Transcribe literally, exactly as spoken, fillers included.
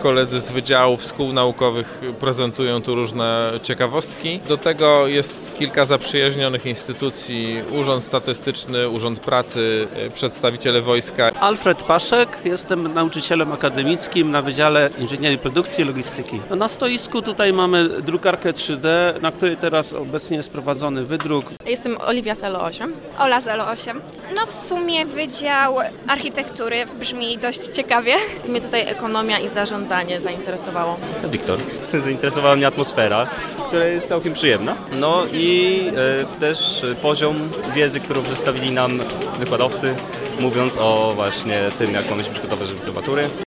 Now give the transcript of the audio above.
koledzy z wydziałów, szkół naukowych prezentują tu różne ciekawostki. Do tego jest kilka zaprzyjaźnionych instytucji, Urząd Statystyczny, Urząd Pracy, przedstawiciele wojska. Alfred Paszek, jestem nauczycielem akademickim na Wydziale Inżynierii Produkcji i Logistyki. Na stoisku tutaj mamy drukarkę trzy D, na której teraz obecnie jest prowadzony wydruk. Jestem Oliwia z L O osiem. Ola z L O osiem. No w sumie Wydział Architektury brzmi dość ciekawie. Mnie tutaj ekonomia i zarządzanie zainteresowało. Wiktor. Zainteresowała mnie atmosfera, która jest całkiem przyjemna. No i e, też poziom wiedzy, którą przedstawili nam wykładowcy, mówiąc o właśnie tym, jak mamy się przygotować do matury.